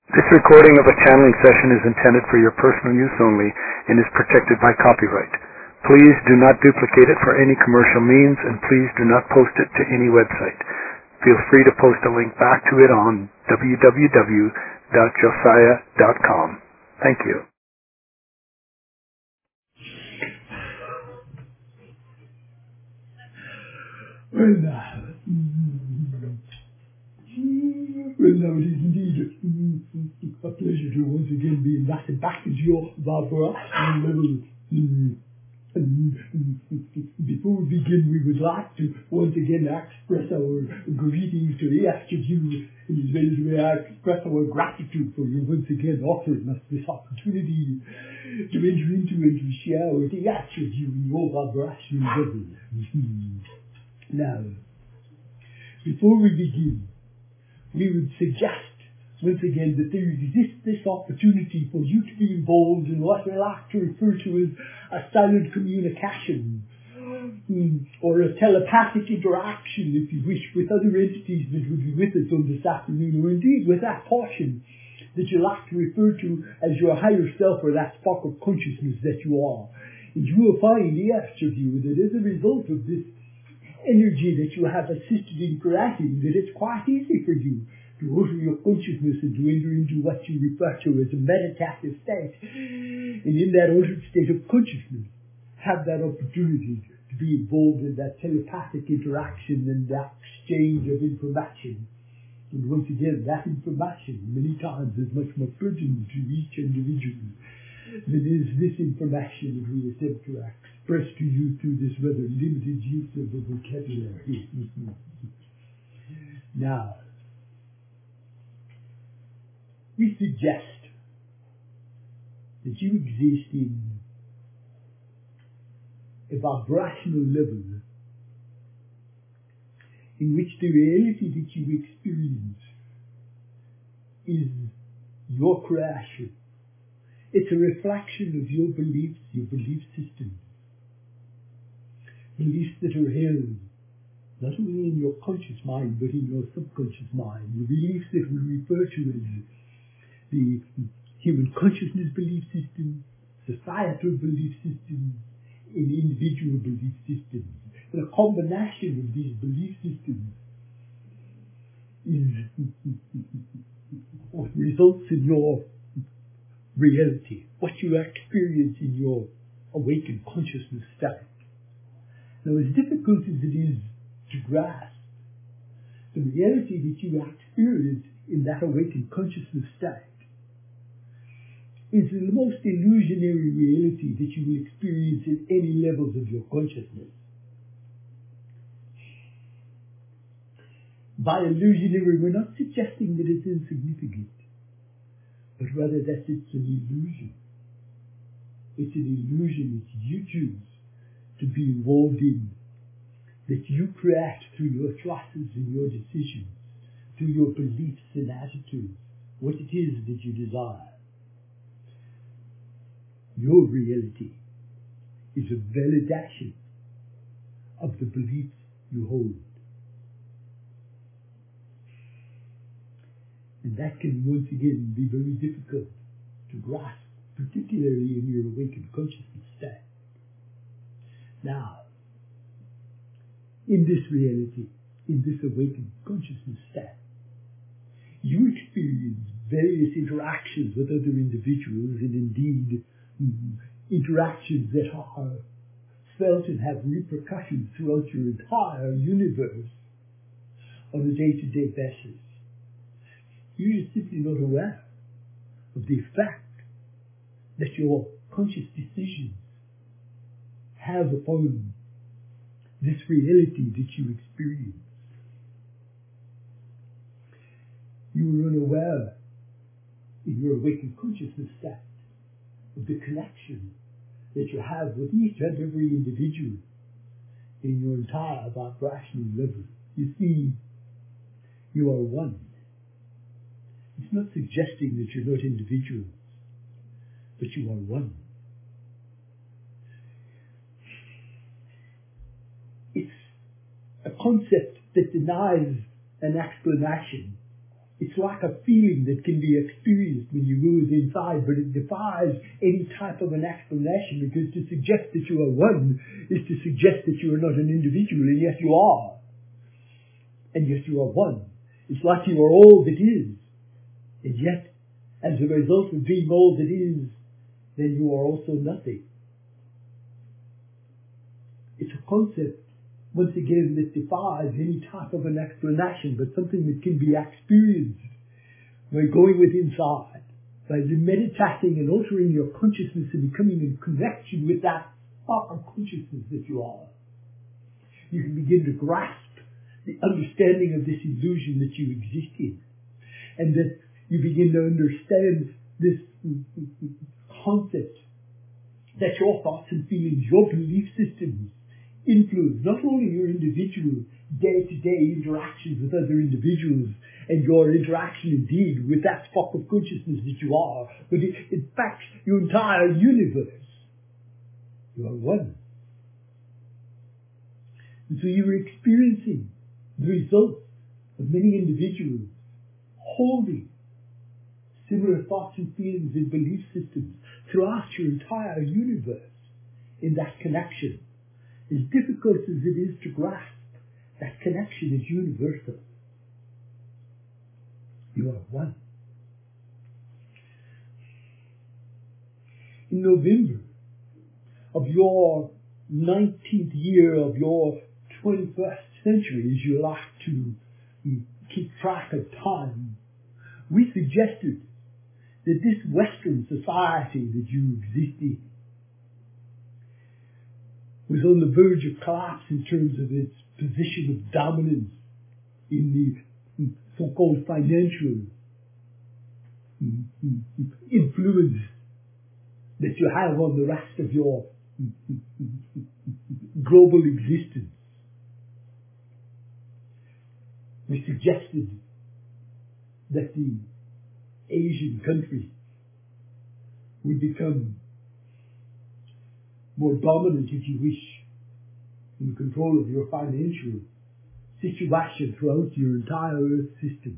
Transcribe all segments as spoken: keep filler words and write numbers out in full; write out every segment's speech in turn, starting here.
This recording of a channeling session is intended for your personal use only and is protected by copyright. Please do not duplicate it for any commercial means, and please do not post it to any website. Feel free to post a link back to it on w w w dot josiah dot com. Thank you. Well, now, mm, well, now it is indeed mm, a pleasure to once again be invited back into your vibration level. Mm, and, mm, before we begin, we would like to once again express our greetings to each of you, as well as we express our gratitude for you once again offering us this opportunity to enter into and to share with each of you in your vibration level. Mm-hmm. Now, before we begin, we would suggest once again that there exists this opportunity for you to be involved in what we like to refer to as a silent communication, mm, or a telepathic interaction, if you wish, with other entities that would be with us on this afternoon, or indeed with that portion that you like to refer to as your higher self, or that spark of consciousness that you are. And you will find, yes, of you, that as a result of this energy that you have assisted in creating, that it's quite easy for you to alter your consciousness and to enter into what you refer to as a meditative state. And in that altered state of consciousness, have that opportunity to be involved in that telepathic interaction and that exchange of information. And once again, that information many times is much more pertinent to each individual than is this information that we attempt to express to you through this rather limited use of the vocabulary. Now, we suggest that you exist in a vibrational level in which the reality that you experience is your creation. It's a reflection of your beliefs, your belief systems. Beliefs that are held not only in your conscious mind, but in your subconscious mind. The beliefs that we refer to as the human consciousness belief system, societal belief systems, and individual belief systems. And a combination of these belief systems is what results in your reality, what you experience in your awakened consciousness state. Now, as difficult as it is to grasp, the reality that you experience in that awakened consciousness state is the most illusionary reality that you will experience at any levels of your consciousness. By illusionary, we're not suggesting that it's insignificant, but rather that it's an illusion. It's an illusion that you choose to be involved in, that you create through your choices and your decisions, through your beliefs and attitudes, what it is that you desire. Your reality is a validation of the beliefs you hold. And that can once again be very difficult to grasp, particularly in your awakened consciousness state. Now, in this reality, in this awakened consciousness state, you experience various interactions with other individuals, and indeed mm, interactions that are felt and have repercussions throughout your entire universe on a day-to-day basis. You're simply not aware of the effect that your conscious decisions have upon this reality that you experience. You are unaware in your awakened consciousness state of the connection that you have with each and every individual in your entire vibrational level. You see, you are one. It's not suggesting that you're not individuals, but you are one. It's a concept that denies an explanation It's like a feeling that can be experienced when you move inside, but it defies any type of an explanation, because to suggest that you are one is to suggest that you are not an individual, and yet you are. And yet you are one. It's like you are all that is. And yet, as a result of being all that is, then you are also nothing. It's a concept, once again, that defies any type of an explanation, but something that can be experienced by going within inside, by meditating and altering your consciousness and becoming in connection with that spark of consciousness that you are. You can begin to grasp the understanding of this illusion that you exist in, and that you begin to understand this concept that your thoughts and feelings, your belief systems, influence not only your individual day-to-day interactions with other individuals and your interaction indeed with that spark of consciousness that you are, but it impacts your entire universe. You are one. And so you are experiencing the results of many individuals holding similar thoughts and feelings and belief systems throughout your entire universe in that connection. As difficult as it is to grasp, that connection is universal. You are one. In November of your nineteenth year of your twenty-first century, as you like to keep track of time, we suggested that this Western society that you exist in was on the verge of collapse in terms of its position of dominance in the so-called financial influence that you have on the rest of your global existence. We suggested that the Asian countries would become more dominant, if you wish, in control of your financial situation throughout your entire Earth system.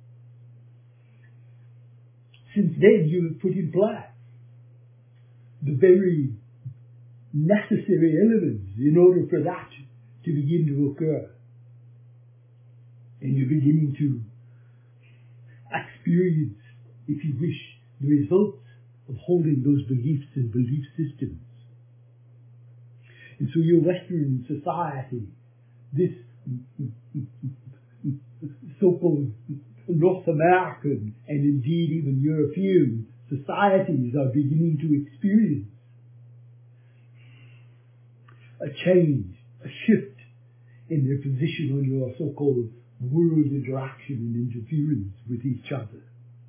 Since then, you have put in place the very necessary elements in order for that to begin to occur. And you're beginning to experience, if you wish, the results of holding those beliefs and belief systems. And so your Western society, this so-called North American and indeed even European societies are beginning to experience a change, a shift in their position on your so-called world interaction and interference with each other.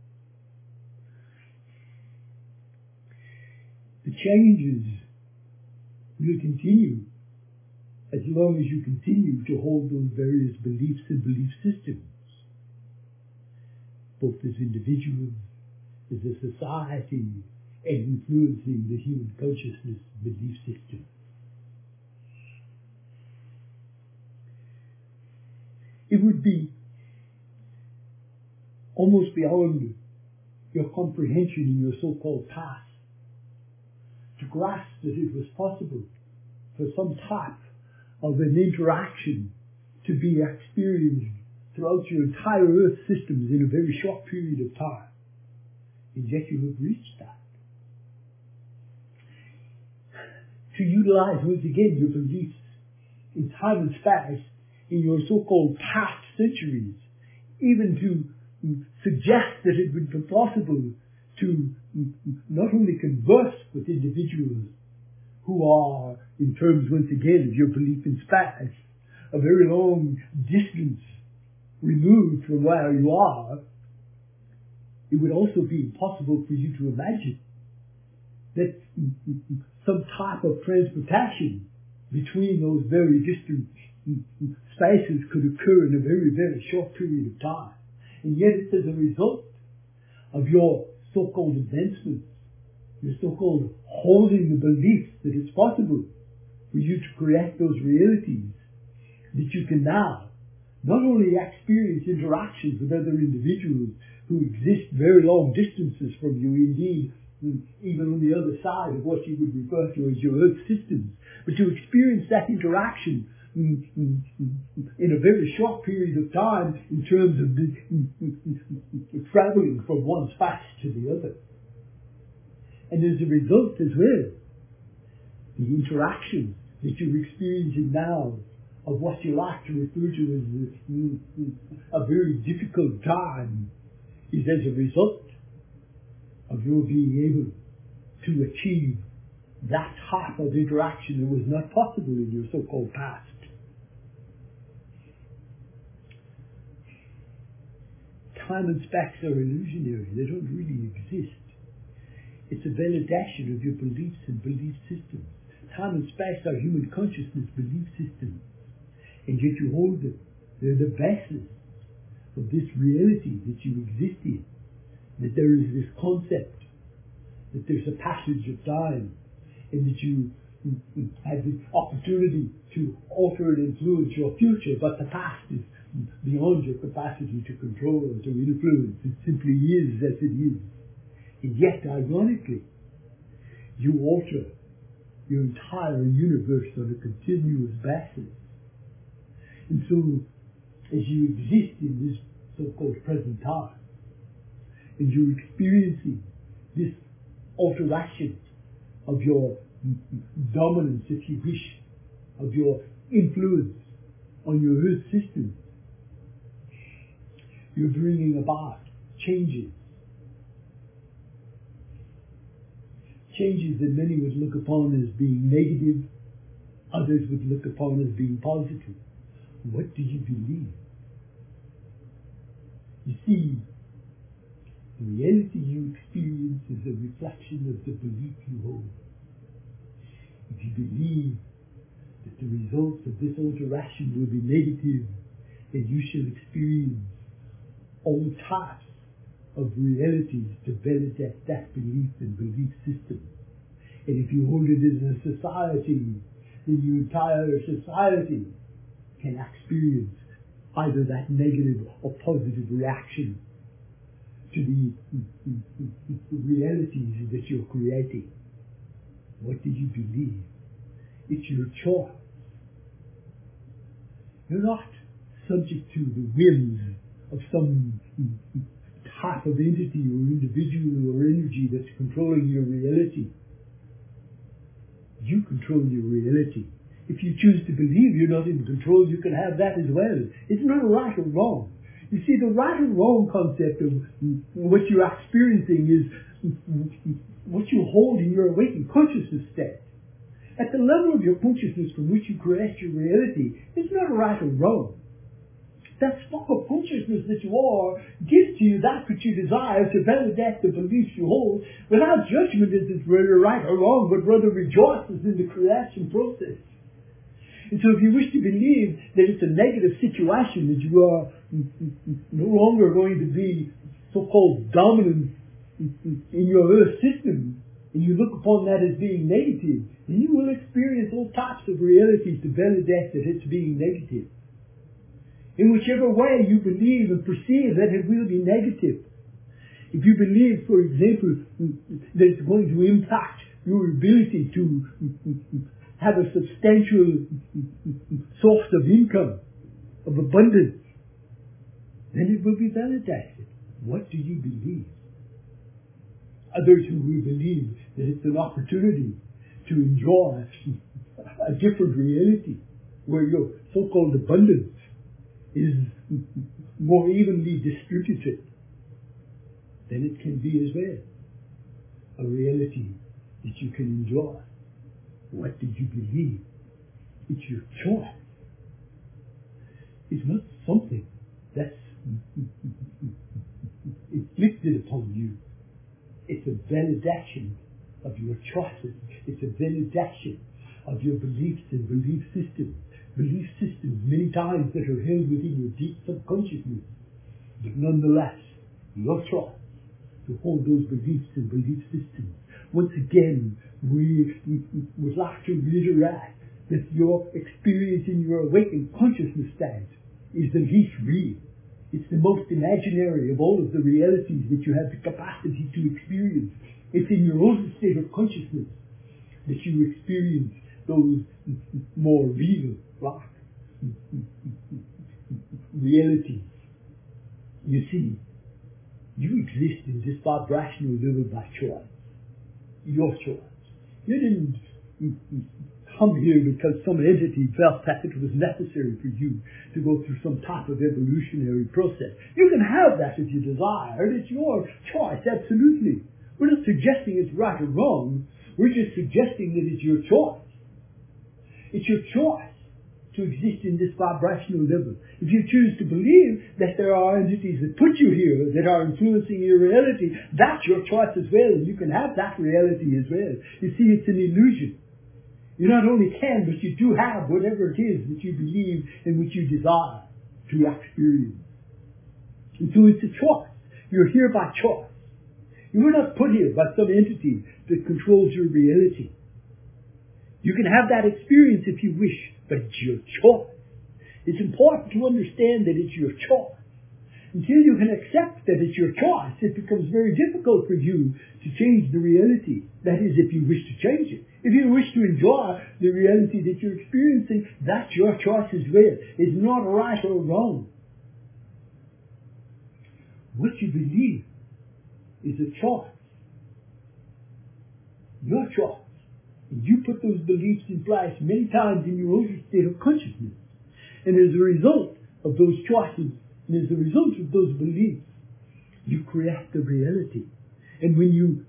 The changes will continue as long as you continue to hold those various beliefs and belief systems, both as individuals, as a society, and influencing the human consciousness belief system. It would be almost beyond your comprehension in your so-called past to grasp that it was possible for some type of an interaction to be experienced throughout your entire Earth systems in a very short period of time. And yet you have reached that. To utilize once again your beliefs in time and space in your so-called past centuries, even to suggest that it would be possible to not only converse with individuals who are, in terms once again of your belief in space, a very long distance removed from where you are, it would also be possible for you to imagine that some type of transportation between those very distant spaces could occur in a very, very short period of time. And yet it's as a result of your so-called advancements, your so-called holding the belief that it's possible for you to create those realities, that you can now not only experience interactions with other individuals who exist very long distances from you, indeed, even on the other side of what you would refer to as your Earth systems, but to experience that interaction in a very short period of time in terms of the, traveling from one space to the other. And as a result as well, the interaction that you're experiencing now of what you like to refer to as a very difficult time is as a result of your being able to achieve that type of interaction that was not possible in your so-called past. Time and space are illusionary. They don't really exist. It's a validation of your beliefs and belief systems. Time and space are human consciousness belief systems. And yet you hold them. They're the basis of this reality that you exist in. That there is this concept. That there's a passage of time. And that you have the opportunity to alter and influence your future. But the past is beyond your capacity to control or to influence. It simply is as it is. And yet, ironically, you alter your entire universe on a continuous basis. And so, as you exist in this so-called present time, and you're experiencing this alteration of your dominance, if you wish, of your influence on your Earth system, you're bringing about changes. Changes that many would look upon as being negative, others would look upon as being positive. What do you believe? You see, the reality you experience is a reflection of the belief you hold. If you believe that the results of this alteration will be negative, then you shall experience all types of realities to validate that belief and belief system. And if you hold it as a society, then your entire society can experience either that negative or positive reaction to the realities that you're creating. What do you believe? It's your choice. You're not subject to the whims of some type of entity or individual or energy that's controlling your reality. You control your reality. If you choose to believe you're not in control, you can have that as well. It's not right or wrong. You see, the right or wrong concept of what you're experiencing is what you hold in your awakened consciousness state. At the level of your consciousness from which you create your reality, it's not right or wrong. That spark of consciousness that you are gives to you that which you desire to validate the beliefs you hold without judgment as it's whether right or wrong, but rather rejoices in the creation process. And so if you wish to believe that it's a negative situation, that you are no longer going to be so-called dominant in your Earth system, and you look upon that as being negative, then you will experience all types of realities to validate that it's being negative. In whichever way you believe and perceive that it will be negative. If you believe, for example, that it's going to impact your ability to have a substantial source of income, of abundance, then it will be validated. What do you believe? Others who will believe that it's an opportunity to enjoy a different reality where your so-called abundance is more evenly distributed, then it can be as well a reality that you can enjoy. What do you believe? It's your choice. It's not something that's inflicted upon you. It's a validation of your choices. It's a validation of your beliefs and belief systems. Belief systems many times that are held within your deep subconsciousness. But nonetheless, your choice to hold those beliefs and belief systems. Once again, we, we would like to reiterate that your experience in your awakened consciousness state is the least real. It's the most imaginary of all of the realities that you have the capacity to experience. It's in your own state of consciousness that you experience those more real, right? realities. You see, you exist in this vibrational level by choice. Your choice. You didn't come here because some entity felt that it was necessary for you to go through some type of evolutionary process. You can have that if you desire. It's your choice, absolutely. We're not suggesting it's right or wrong. We're just suggesting that it's your choice. It's your choice to exist in this vibrational level. If you choose to believe that there are entities that put you here, that are influencing your reality, that's your choice as well. You can have that reality as well. You see, it's an illusion. You not only can, but you do have whatever it is that you believe and which you desire to experience. And so it's a choice. You're here by choice. You were not put here by some entity that controls your reality. You can have that experience if you wish, but it's your choice. It's important to understand that it's your choice. Until you can accept that it's your choice, it becomes very difficult for you to change the reality. That is, if you wish to change it. If you wish to enjoy the reality that you're experiencing, that's your choice as well. It's not right or wrong. What you believe is a choice. Your choice. And you put those beliefs in place many times in your own state of consciousness. And as a result of those choices, and as a result of those beliefs, you create the reality. And when you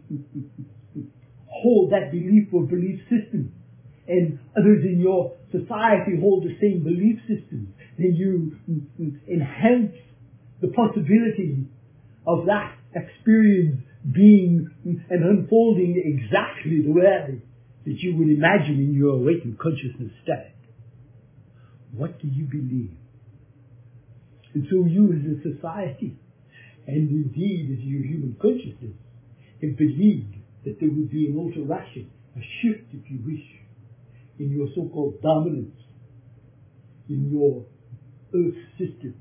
hold that belief or belief system, and others in your society hold the same belief system, then you enhance the possibility of that experience being and unfolding exactly the way that you would imagine in your awakened consciousness state. What do you believe? And so you as a society, and indeed as your human consciousness, have believed that there would be an alteration, a shift, if you wish, in your so-called dominance, in your earth systems.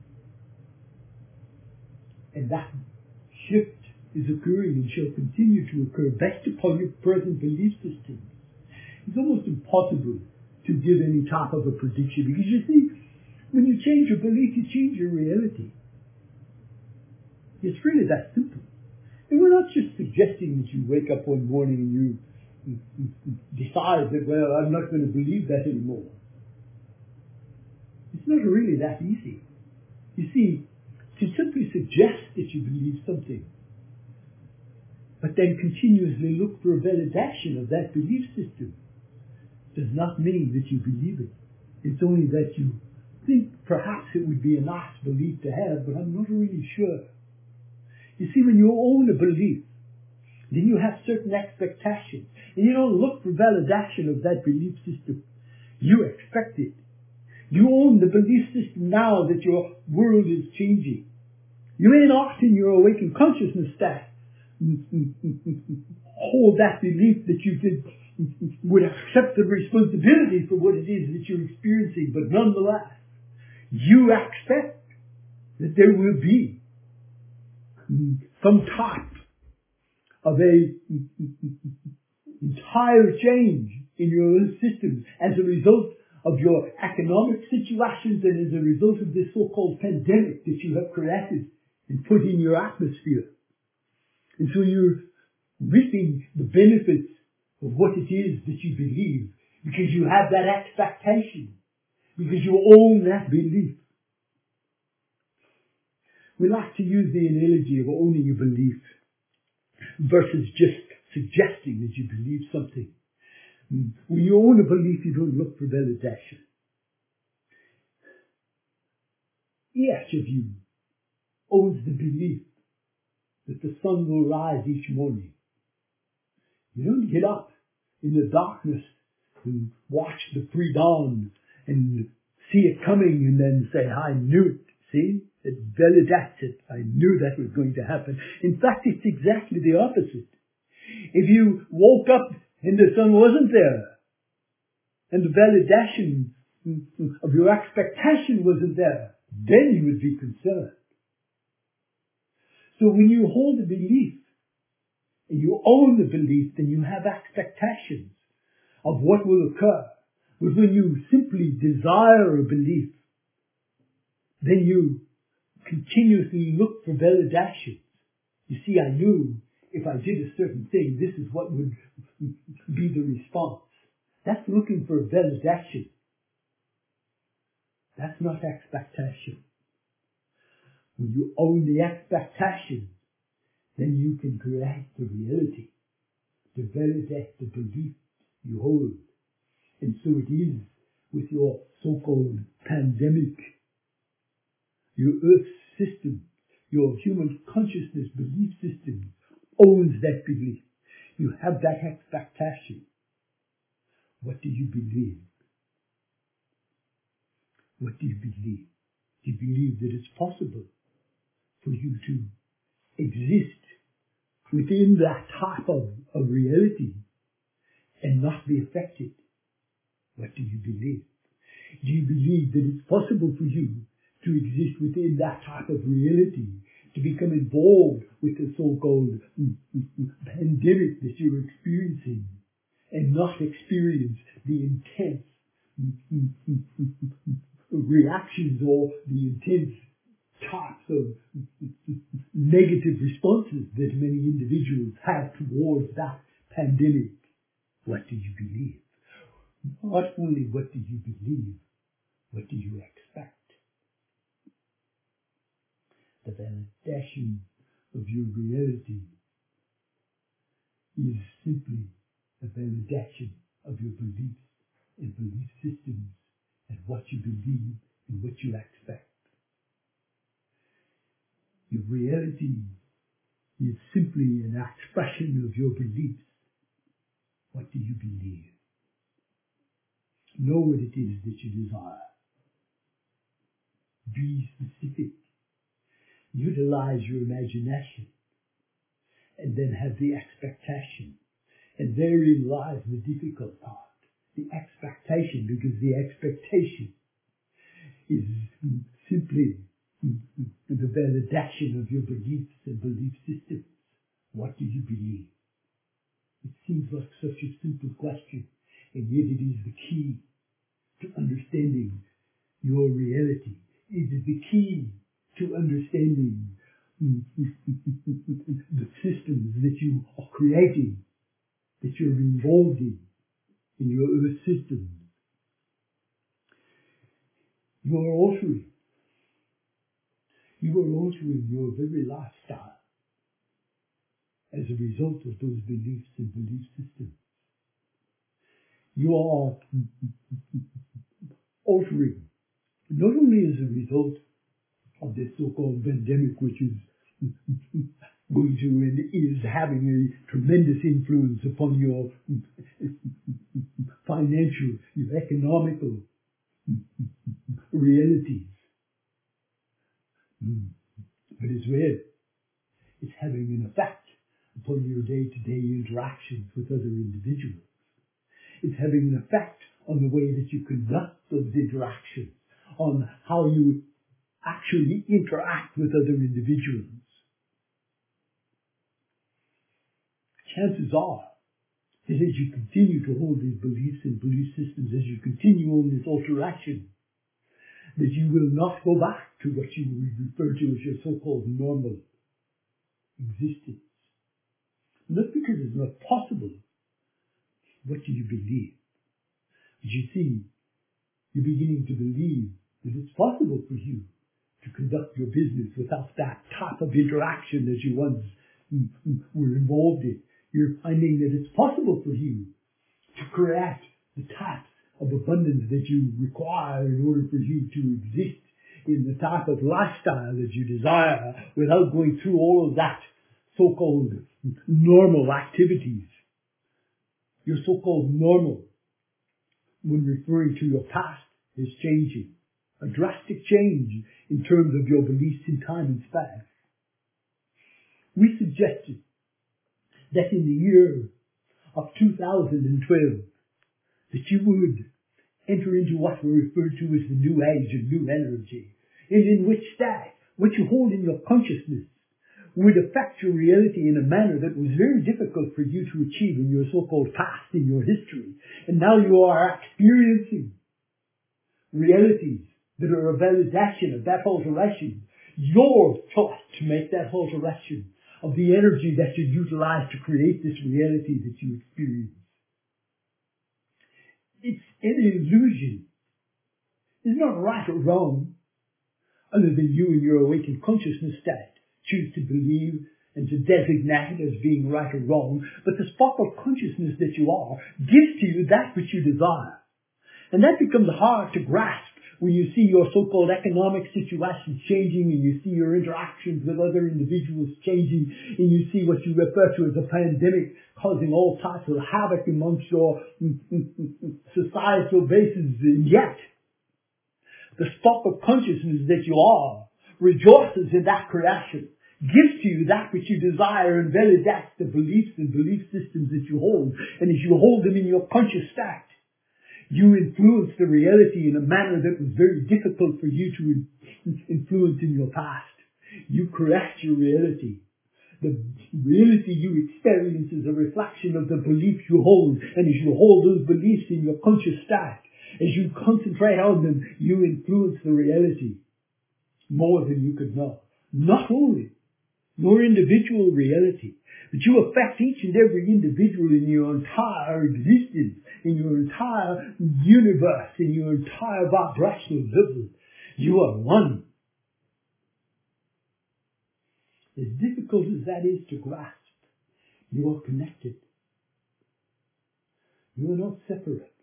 And that shift is occurring and shall continue to occur based upon your present belief systems. It's almost impossible to give any type of a prediction, because you see, when you change your belief, you change your reality. It's really that simple. And we're not just suggesting that you wake up one morning and you decide that, well, I'm not going to believe that anymore. It's not really that easy. You see, to simply suggest that you believe something, but then continuously look for a validation of that belief system, does not mean that you believe it. It's only that you think perhaps it would be a nice belief to have, but I'm not really sure. You see, when you own a belief, then you have certain expectations, and you don't look for validation of that belief system. You expect it. You own the belief system now that your world is changing. You may not, in your awakened consciousness state, hold that belief that you did, would accept the responsibility for what it is that you're experiencing, but nonetheless, you expect that there will be some type of a entire change in your own system as a result of your economic situations and as a result of this so-called pandemic that you have created and put in your atmosphere. And so you're reaping the benefits of what it is that you believe because you have that expectation, because you own that belief. We like to use the analogy of owning a belief versus just suggesting that you believe something. When you own a belief, you don't look for validation. Each of you owns the belief that the sun will rise each morning. You don't get up in the darkness and watch the pre-dawn and see it coming and then say, I knew it. See? It validates it. I knew that was going to happen. In fact, it's exactly the opposite. If you woke up and the sun wasn't there, and the validation of your expectation wasn't there, then you would be concerned. So when you hold a belief, and you own the belief, then you have expectations of what will occur. But when you simply desire a belief, then you continuously look for validations. You see, I knew if I did a certain thing, this is what would be the response. That's looking for a validation. That's not expectation. When you own the expectation, then you can create the reality to validate the belief you hold. And so it is with your so-called pandemic. Your earth system, your human consciousness belief system owns that belief. You have that expectation. What do you believe? What do you believe? Do you believe that it's possible for you to exist within that type of, of reality and not be affected? What do you believe? Do you believe that it's possible for you to exist within that type of reality, to become involved with the so-called pandemic that you're experiencing and not experience the intense reactions or the intense types of negative responses that many individuals have towards that pandemic? What do you believe? Not only what do you believe, what do you expect? The validation of your reality is simply a validation of your beliefs and belief systems and what you believe and what you expect. Your reality is simply an expression of your beliefs. What do you believe? Know what it is that you desire. Be specific. Utilize your imagination and then have the expectation. And therein lies the difficult part. The expectation, because the expectation is simply the validation of your beliefs and belief systems. What do you believe? It seems like such a simple question, and yet it is the key to understanding your reality. It is the key to understanding the systems that you are creating, that you're involved in, in your earth system. You are altering. You are altering your very lifestyle as a result of those beliefs and belief systems. You are altering not only as a result of this so-called pandemic, which is going to and is having a tremendous influence upon your financial, your economical realities. But as well, it's having an effect upon your day-to-day interactions with other individuals. It's having an effect on the way that you conduct those interactions, on how you actually interact with other individuals. Chances are that as you continue to hold these beliefs and belief systems, as you continue on this alteration, that you will not go back to what you refer to as your so-called normal existence. Not because it's not possible. What do you believe? As you see, you're beginning to believe that it's possible for you to conduct your business without that type of interaction that you once were involved in. You're finding that it's possible for you to create the types of abundance that you require in order for you to exist in the type of lifestyle that you desire without going through all of that so-called normal activities. Your so-called normal, when referring to your past, is changing. A drastic change in terms of your beliefs in time and space. We suggested that in the year of two thousand twelve, that you would enter into what we refer to as the new age and new energy, and in which that, what you hold in your consciousness, would affect your reality in a manner that was very difficult for you to achieve in your so-called past, in your history. And now you are experiencing realities that are a validation of that alteration. Your choice to make that alteration of the energy that you utilize to create this reality that you experience. It's an illusion. It's not right or wrong, other than you in your awakened consciousness state choose to believe and to designate it as being right or wrong, but the spark of consciousness that you are gives to you that which you desire. And that becomes hard to grasp when you see your so-called economic situation changing, and you see your interactions with other individuals changing, and you see what you refer to as a pandemic causing all types of havoc amongst your societal bases. And yet, the spark of consciousness that you are rejoices in that creation, gives to you that which you desire, and validates the beliefs and belief systems that you hold. And as you hold them in your conscious state, you influence the reality in a manner that was very difficult for you to influence in your past. You correct your reality. The reality you experience is a reflection of the belief you hold. And as you hold those beliefs in your conscious state, as you concentrate on them, you influence the reality more than you could know. Not only your individual reality, but you affect each and every individual in your entire existence, in your entire universe, in your entire vibrational level. You are one. As difficult as that is to grasp, you are connected. You are not separate.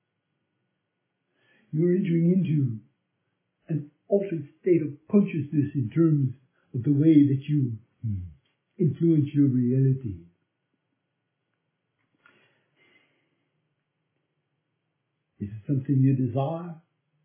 You are entering into an altered state of consciousness in terms of the way that you influence your reality. Is it something you desire?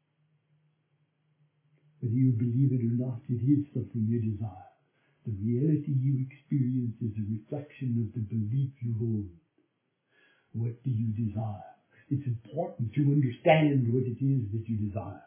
Whether you believe it or not, it is something you desire. The reality you experience is a reflection of the belief you hold. What do you desire? It's important to understand what it is that you desire.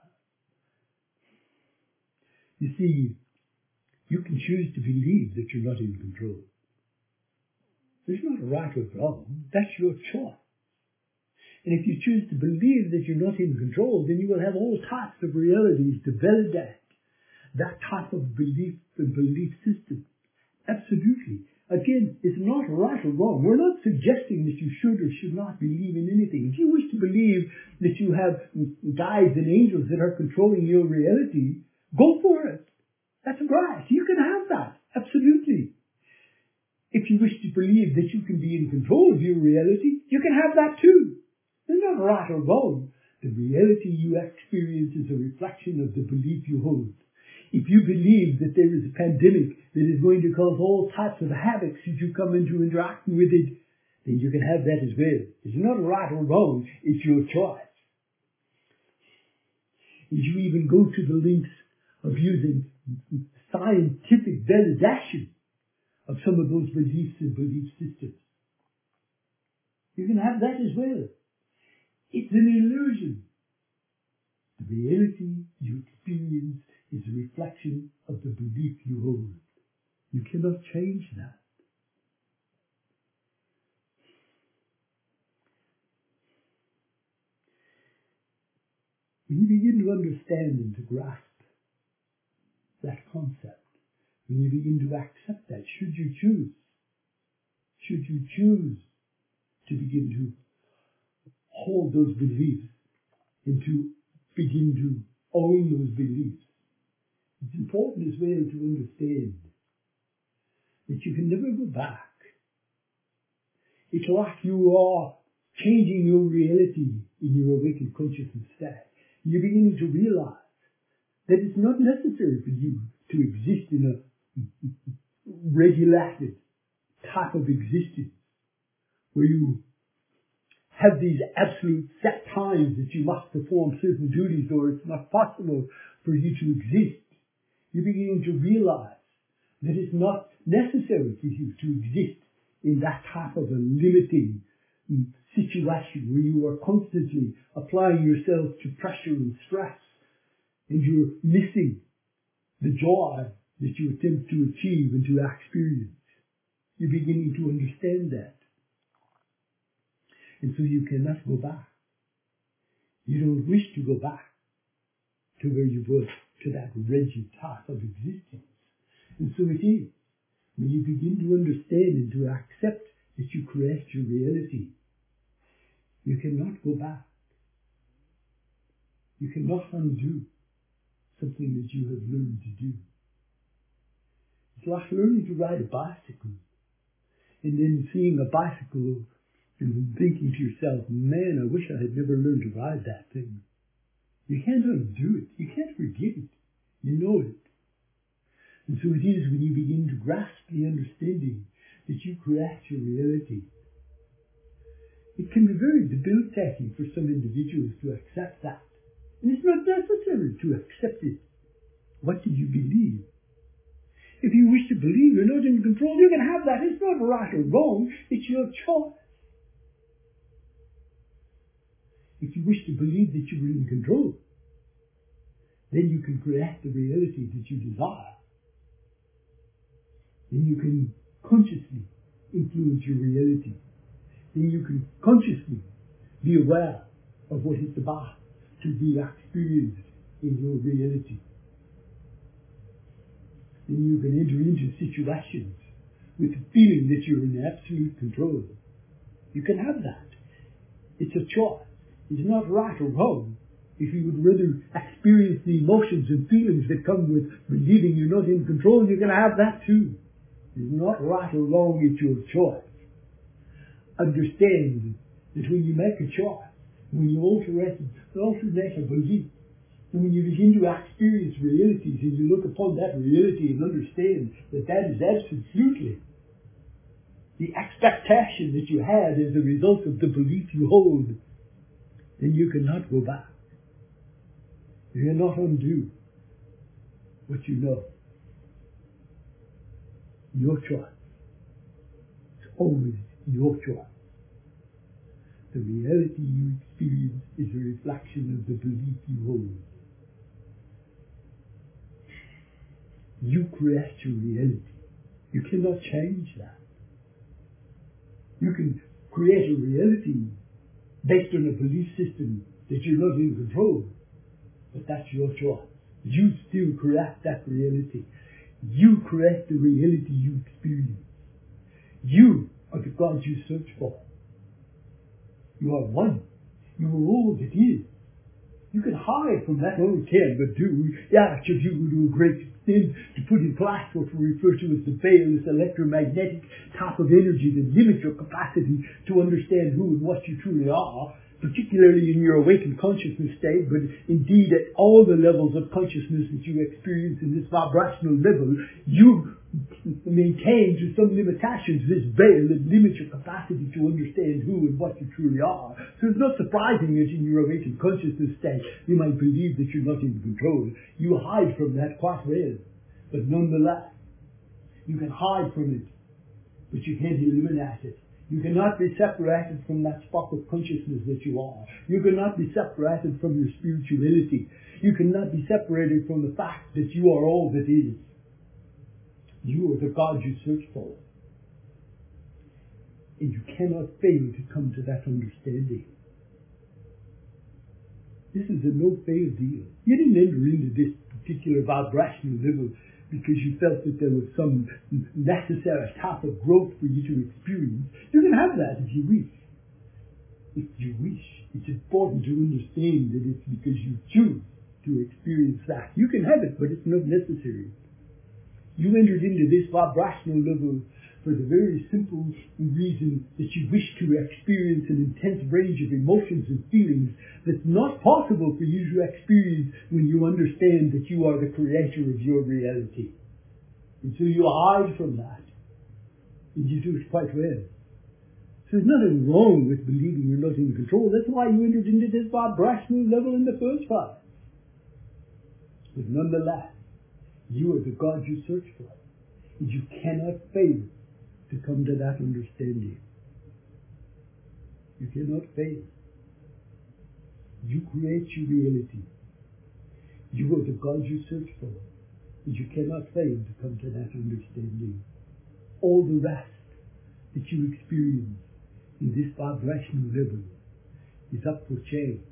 You see, you can choose to believe that you're not in control. There's not a right or wrong. That's your choice. And if you choose to believe that you're not in control, then you will have all types of realities to validate that type of belief and belief system. Absolutely. Again, it's not right or wrong. We're not suggesting that you should or should not believe in anything. If you wish to believe that you have guides and angels that are controlling your reality, go for it. That's right. You can have that. Absolutely. If you wish to believe that you can be in control of your reality, you can have that too. It's not right or wrong. The reality you experience is a reflection of the belief you hold. If you believe that there is a pandemic that is going to cause all types of havoc should you come into interacting with it, then you can have that as well. It's not right or wrong. It's your choice. If you even go to the links of using scientific validation of some of those beliefs and belief systems, you can have that as well. It's an illusion. The reality you experience is a reflection of the belief you hold. You cannot change that. When you begin to understand and to grasp that concept, when you begin to accept that, should you choose, should you choose to begin to hold those beliefs and to begin to own those beliefs, it's important as well to understand that you can never go back. It's like you are changing your reality in your awakened consciousness state. You're beginning to realize that it's not necessary for you to exist in a regulated type of existence where you have these absolute set times that you must perform certain duties or it's not possible for you to exist. You're beginning to realize that it's not necessary for you to exist in that type of a limiting situation where you are constantly applying yourself to pressure and stress, and you're missing the joy that you attempt to achieve and to experience. You're beginning to understand that. And so you cannot go back. You don't wish to go back to where you were, to that wretched type of existence. And so it is. When you begin to understand and to accept that you create your reality, you cannot go back. You cannot undo something that you have learned to do. It's like learning to ride a bicycle and then seeing a bicycle and thinking to yourself, man, I wish I had never learned to ride that thing. You can't undo it. You can't forget it. You know it. And so it is when you begin to grasp the understanding that you create your reality. It can be very debilitating for some individuals to accept that. And it's not necessary to accept it. What do you believe? If you wish to believe you're not in control, you can have that. It's not right or wrong. It's your choice. If you wish to believe that you are in control, then you can create the reality that you desire. Then you can consciously influence your reality. Then you can consciously be aware of what is about to be experienced in your reality. Then you can enter into situations with the feeling that you're in absolute control. You can have that. It's a choice. It's not right or wrong. If you would rather experience the emotions and feelings that come with believing you're not in control, you can have that too. It's not right or wrong, it's your choice. Understand that when you make a choice, when you alternate, alternate a belief, and when you begin to experience realities and you look upon that reality and understand that that is absolutely the expectation that you had as a result of the belief you hold, then you cannot go back. You cannot undo what you know. Your choice. It's always your choice. The reality you experience is a reflection of the belief you hold. You create your reality. You cannot change that. You can create a reality based on a belief system that you're not in control, but that's your choice. You still create that reality. You create the reality you experience. You are the God you search for. You are one. You are all that is. You can hide from that, oh, can, but do. Yeah, should you do a great extent to put in place what we refer to as the veil, this electromagnetic type of energy that limits your capacity to understand who and what you truly are, particularly in your awakened consciousness state, but indeed at all the levels of consciousness that you experience in this vibrational level, you maintain to some limitations this veil that limits your capacity to understand who and what you truly are. So it's not surprising that in your awakened consciousness state you might believe that you're not in control. You hide from that quite well. But nonetheless, you can hide from it, but you can't eliminate it. You cannot be separated from that spark of consciousness that you are. You cannot be separated from your spirituality. You cannot be separated from the fact that you are all that is. You are the God you search for. And you cannot fail to come to that understanding. This is a no-fail deal. You didn't enter into this particular vibrational level because you felt that there was some necessary type of growth for you to experience. You can have that if you wish. If you wish. It's important to understand that it's because you choose to experience that. You can have it, but it's not necessary. You entered into this vibrational level for the very simple reason that you wish to experience an intense range of emotions and feelings that's not possible for you to experience when you understand that you are the creator of your reality. And so you hide from that. And you do it quite well. So there's nothing wrong with believing you're not in control. That's why you entered into this vibrational level in the first place. But nonetheless, you are the God you search for. And you cannot fail to come to that understanding. You cannot fail. You create your reality. You are the God you search for. And you cannot fail to come to that understanding. All the rest that you experience in this vibrational level is up for change.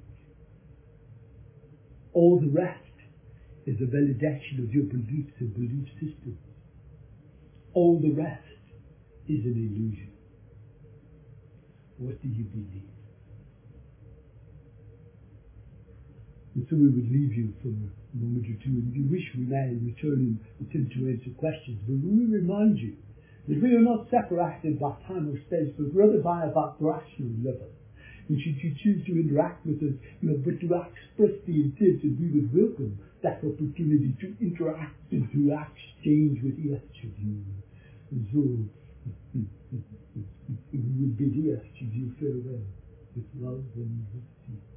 All the rest is a validation of your beliefs and belief systems. All the rest is an illusion. What do you believe? And so we would leave you for a moment or two, and if you wish we may return and attempt to answer questions, but we will remind you that we are not separated by time or space, but rather by a vibrational level. And should you choose to interact with us, you know, but to express the intent, and we would welcome that opportunity to interact and to exchange with each of you. And so, we will bid each of you farewell with love and peace.